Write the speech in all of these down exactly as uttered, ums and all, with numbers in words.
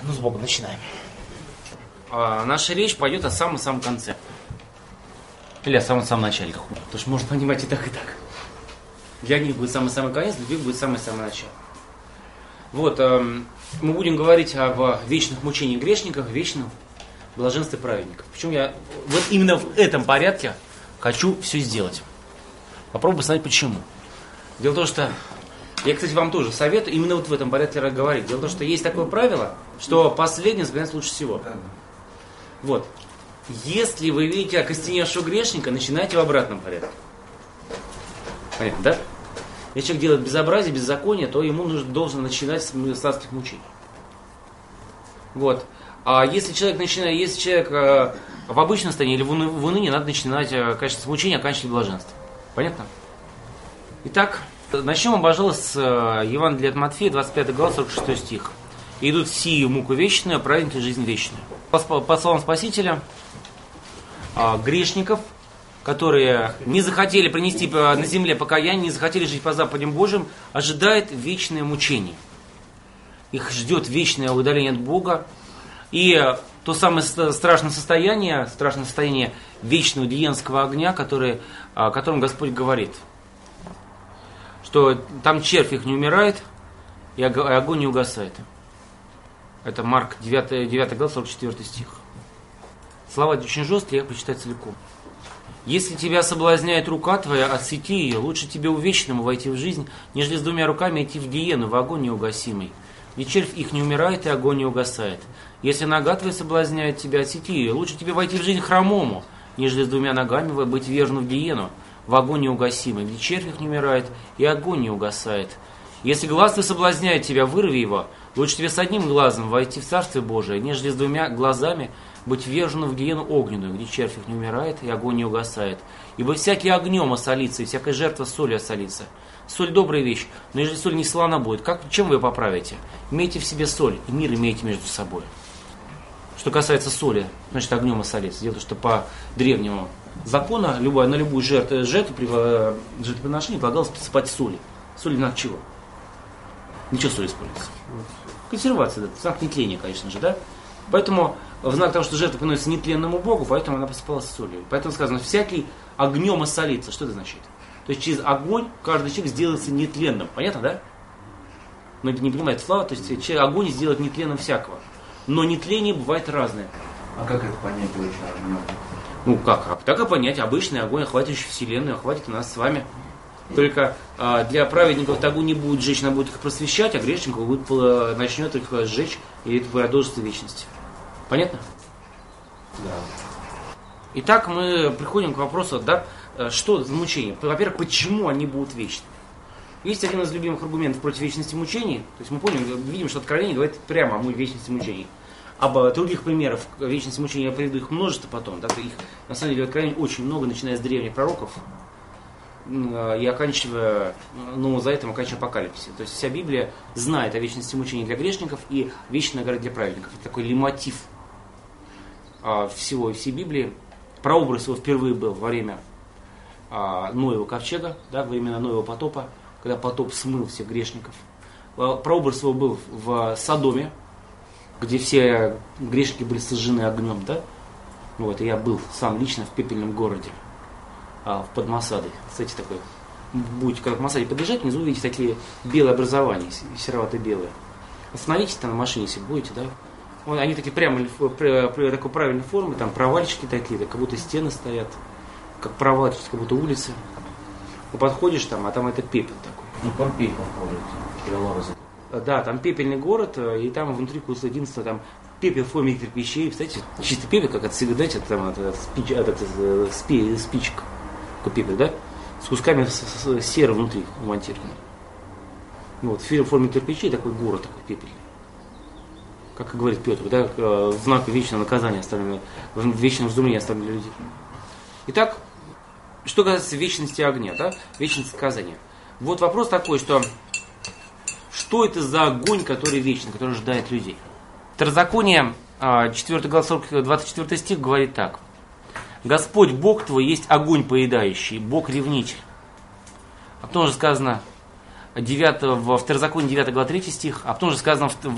Ну, с Богом начинаем. А, наша речь пойдет о самом-самом конце. Или о самом-самом начале. Потому что можно понимать и так, и так. Для них будет самый-самый конец, для других будет самое-самое начало. Вот, э, мы будем говорить об вечных мучениях грешников, вечном блаженстве праведников. Причем я вот именно в этом порядке хочу все сделать. Попробую знать почему. Дело в том, что я, кстати, вам тоже советую именно вот в этом порядке говорить. Дело в том, что есть такое правило, что последнее запоминается лучше всего. Вот. Если вы видите окостеневшего грешника, начинайте в обратном порядке. Понятно, да? Если человек делает безобразие, беззаконие, то ему нужно, должен начинать с адских мучений. Вот. А если человек начинает, если человек э, в обычном состоянии или в, уны, в унынии, надо начинать, э, конечно, с мучения, оканчивать блаженство. Понятно? Итак, начнем, пожалуй, с э, Евангелия от Матфея, двадцать пятая глава, сорок шестой стих. «Идут сии в муку вечную, а праведники жизнь вечную». По, по словам Спасителя, э, грешников, которые не захотели принести на земле покаяние, не захотели жить по заповедям Божьим, ожидает вечное мучение. Их ждет вечное удаление от Бога. И то самое страшное состояние, страшное состояние вечного гиенского огня, который, о котором Господь говорит, что там червь их не умирает, и огонь не угасает. Это Марк девятая глава, сорок четвёртый стих. Слова очень жесткие, я их прочитаю целиком. «Если тебя соблазняет рука твоя, отсети ее, лучше тебе увечному войти в жизнь, нежели с двумя руками идти в гиену, в огонь неугасимый. Ведь червь их не умирает, и огонь не угасает. Если нога твоя соблазняет тебя, отсети ее, лучше тебе войти в жизнь хромому, нежели с двумя ногами быть вержену в гиену, в огонь неугасимый. Ведь червь их не умирает, и огонь не угасает. Если глаз твой соблазняет тебя, вырви его, лучше тебе с одним глазом войти в Царствие Божие, нежели с двумя глазами быть вержену в гиену огненную, где червь их не умирает, и огонь не угасает. Ибо всякий огнем осолится, и всякая жертва солью осолится. Соль добрая вещь, но если соль не слана будет, как, чем вы ее поправите? Имейте в себе соль, и мир имейте между собой». Что касается соли, значит огнем осолится. Дело в том, что по древнему закону любая, на любую жертву, жертву при жертвоприношении полагалось посыпать соли. Соли на чего? Ничего соли используется. Консервация, да, знак нетления, конечно же, да? Поэтому в знак того, что жертва приносится нетленному Богу, поэтому она посыпалась солью. Поэтому сказано, всякий огнем осолится. Что это значит? То есть через огонь каждый человек сделается нетленным. Понятно, да? Но это не понимает слава, то есть огонь сделает нетленным всякого. Но нетление бывает разное. А как это понять очень огнем? Ну как? Так и понять. Обычный огонь, охватывающий Вселенную, охватит нас с вами. Только а, для праведников огонь не будет жечь, она будет их просвещать, а грешников будет, а, начнет их сжечь, и это продолжится в вечности. Понятно? Да. Итак, мы приходим к вопросу, да, что за мучения? Во-первых, почему они будут вечными? Есть один из любимых аргументов против вечности мучений. То есть мы помним, видим, что Откровение говорит прямо о вечности мучений. Об других примерах вечности мучений я приведу их множество потом. Да, их, на самом деле, в Откровении очень много, начиная с древних пророков и оканчивая, ну, за этим оканчивая апокалипсисом. То есть вся Библия знает о вечности мучений для грешников и вечной награды для праведников. Это такой лемотив всего, всей Библии. Прообраз его впервые был во время Ноева ковчега, да, во времена Ноева потопа, когда потоп смыл всех грешников. Прообраз его был в Содоме, где все грешники были сожжены огнем, да? Вот, и я был сам лично в пепельном городе, под Масадой. Кстати, такой, будете когда к Масаде подъезжать, внизу увидите такие белые образования, серовато-белые. Остановитесь там на машине, если будете, да? Вот, они такие прямо такой правильной формы, там провальчики такие, как будто стены стоят, как провалки, как будто улицы. Ну, подходишь там, а там это пепел такой. Ну, Помпей похоже. Да, там пепельный город, и там внутри курса единства, там пепел в форме кирпичей. Кстати, чистый пепел, как от сигареты, там от, от, спич, от, от, от спи, спичек. Такой пепел, да? С кусками с, с, серы внутри умонтированы. Вот, в форме кирпичей такой город, такой пепельный. Как и говорит Петр, да, в знак вечного наказания оставленного, в вечном вздумлении оставлены люди. Итак, что касается вечности огня, да, вечности наказания. Вот вопрос такой, что что это за огонь, который вечный, который ожидает людей? Второзаконие, четвёртая глава, двадцать четвёртый стих говорит так. «Господь Бог твой есть огонь поедающий, Бог ревнитель». А потом же сказано девятого, во Второзаконии девятая глава третий стих, а потом же сказано в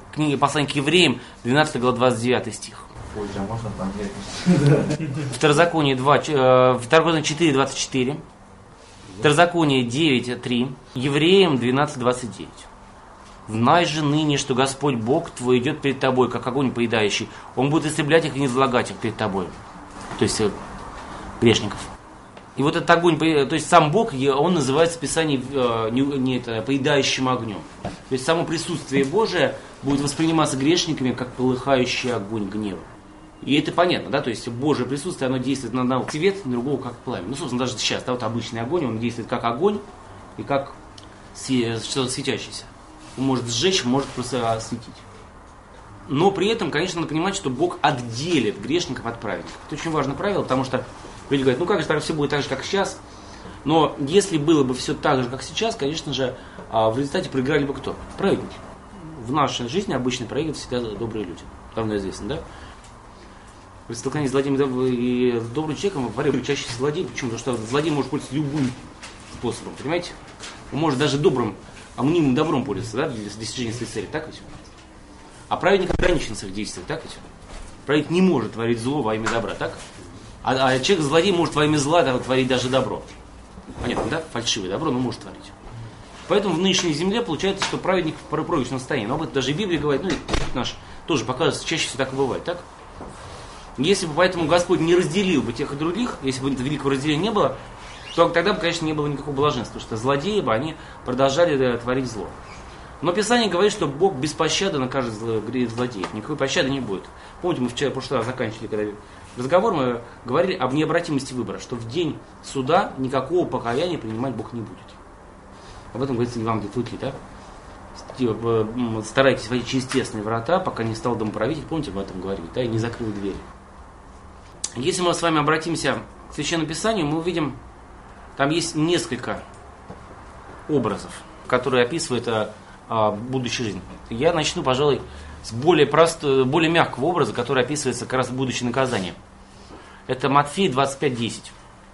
книга послания к евреям, двенадцатая глава, двадцать девятый стих. Позже можно понять. Второзаконие два, Второзаконие четыре, двадцать четыре. Второзаконие девять, три. Евреям двенадцать, двадцать девять. Знай же ныне, что Господь Бог твой идет перед тобой, как огонь поедающий. Он будет истреблять их и не излагать их перед тобой. То есть э, грешников. И вот этот огонь, то есть сам Бог, он называется в Писании э, не, не это, поедающим огнем. То есть само присутствие Божие будет восприниматься грешниками как полыхающий огонь гнева. И это понятно, да, то есть Божье присутствие, оно действует на одного свет, на другого как пламя. Ну, собственно, даже сейчас, да, вот обычный огонь, он действует как огонь и как что-то светящееся. Он может сжечь, может просто осветить. Но при этом, конечно, надо понимать, что Бог отделит грешников от праведников. Это очень важное правило, потому что люди говорят, ну как же так все будет так же, как сейчас. Но если было бы все так же, как сейчас, конечно же, в результате проиграли бы кто? Праведники. В нашей жизни обычно проигрывают всегда добрые люди. Давно известно, да? При столкновении с злодеем и с добрым человеком варят чаще злодей. Почему? Потому что злодей может пользоваться любым способом, понимаете? Он может даже добрым, а мнимым добром пользоваться, да, для достижения своей цели, так ведь? А праведник ограничен в своих действиях, так ведь? Праведник не может творить зло во имя добра, так? А, а человек-злодей может во имя зла творить даже добро. Понятно, да? Фальшивое добро, но может творить. Поэтому в нынешней земле получается, что праведник в проигрышном состоянии. Но об этом даже и Библия говорит, ну и наш тоже показывает, чаще всего так и бывает, так? Если бы поэтому Господь не разделил бы тех и других, если бы великого разделения не было, то тогда бы, конечно, не было никакого блаженства, потому что злодеи бы, они продолжали творить зло. Но Писание говорит, что Бог без пощады накажет злодеев. Никакой пощады не будет. Помните, мы вчера, в прошлый раз заканчивали, когда разговор, мы говорили об необратимости выбора, что в день суда никакого покаяния принимать Бог не будет. Об этом говорится в Евангелии от Луки, да? Старайтесь войти через тесные врата, пока не стал домоправитель, помните, об этом говорили, да, и не закрыл двери. Если мы с вами обратимся к Священному Писанию, мы увидим, там есть несколько образов, которые описывают а, а, будущую жизнь. Я начну, пожалуй, с более, просто, более мягкого образа, который описывается как раз будущее наказание. Это Матфея двадцать пять десять.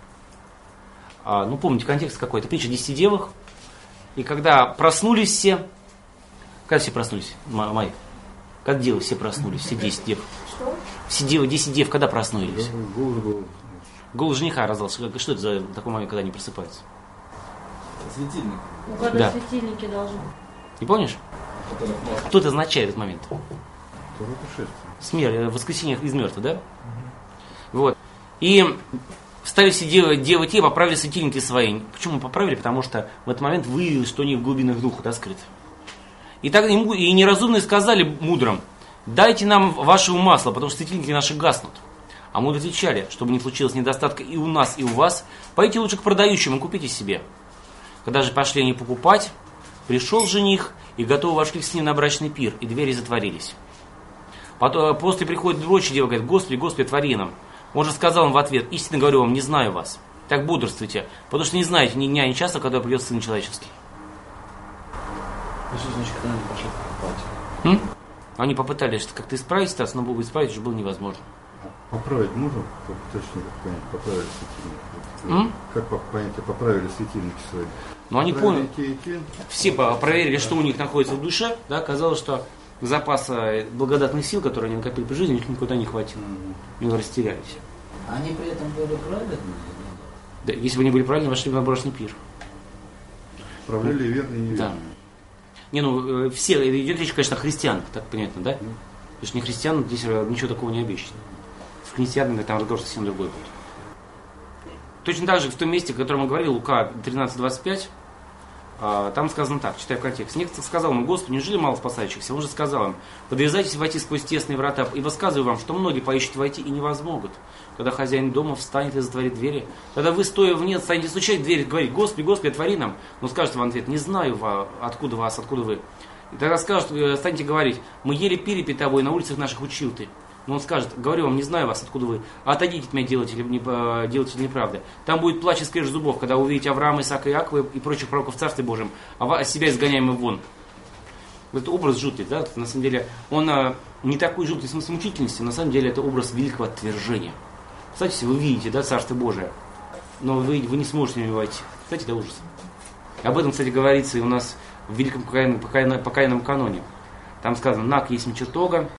А, ну, помните, контекст какой? Это притча о десяти девах. И когда проснулись все, когда все проснулись, Май? Как девы все проснулись, все десять дев? Что? Все девы, десять дев, когда проснулись? Голос был. Голос жениха раздался. Что это за такой момент, когда они просыпаются? Светильник. Ну, когда Да. светильники должны. Не помнишь? Что это означает этот момент? Второе пришествие. Смерть, воскресенье из мертвых, да? Угу. Вот. И встали все девы, девы те, поправили светильники свои. Почему поправили? Потому что в этот момент выявилось, что они в глубинах духа, да, скрыты. И так ему и неразумные сказали мудрым: дайте нам вашего масла, потому что светильники наши гаснут. А мудрые отвечали: чтобы не случилось недостатка и у нас, и у вас, пойдите лучше к продающим и купите себе. Когда же пошли они покупать, пришел жених, и готовы вошли с ним на брачный пир, и двери затворились. Потом, после приходит дочь, дева говорит: Господи, Господи, твори нам. Он же сказал им в ответ: истинно говорю вам, не знаю вас. Так бодрствуйте, потому что не знаете ни дня, ни часа, когда придет Сын Человеческий. Что значит, когда они пошли покупать? М? Они попытались как-то исправить ситуацию, но Богу исправить уже было невозможно. Поправить можно? Точнее, как понять, поправили светильники. М? Как по понятию поправили светильники свои? Но они поняли, Те и те. все проверили, что у них находится в душе, да, оказалось, что запаса благодатных сил, которые они накопили при жизни, у них никуда не хватило. Они растерялись. Они при этом были праведные? Да, если бы они были правильны, вошли бы на брачный пир. Справляли верно и неверно. Да. Не, ну, э, все, идет речь, конечно, о христианах, так понятно, да? Потому что не христиан, здесь э, ничего такого не обещано. С христианами там разговор совсем другой будет. Точно так же в том месте, о котором мы говорили, Лука тринадцать двадцать пять, э, там сказано так, читаю контекст. Некто сказал ему: Господи, неужели мало спасающихся? Он же сказал им: подвязайтесь войти сквозь тесные врата, ибо сказываю вам, что многие поищут войти и не возмогут. Когда хозяин дома встанет и затворит двери, тогда вы, стоя вне, станете стучать в дверь и говорить: Господи, Господи, отвори нам. Но скажет вам в ответ: не знаю, откуда вас, откуда вы. И тогда скажут, станете говорить: мы ели, пили перед тобой, на улицах наших учил ты. Но он скажет: говорю вам, не знаю вас, откуда вы. Отойдите от меня, делатели, делатели неправды. Там будет плач и скрежет зубов, когда увидите Авраама, Исаака, Иакова и прочих пророков в Царстве Божьем, а себя изгоняемый вон. Это образ жуткий, да? На самом деле он не такой жуткий в смысле мучительности, на самом деле это образ великого отвержения. Кстати, если вы видите, да, Царство Божие, но вы, вы не сможете в него войти. Кстати, это ужас. Об этом, кстати, говорится и у нас в Великом покаянном, покаянном, покаянном каноне. Там сказано «нак есть чертога».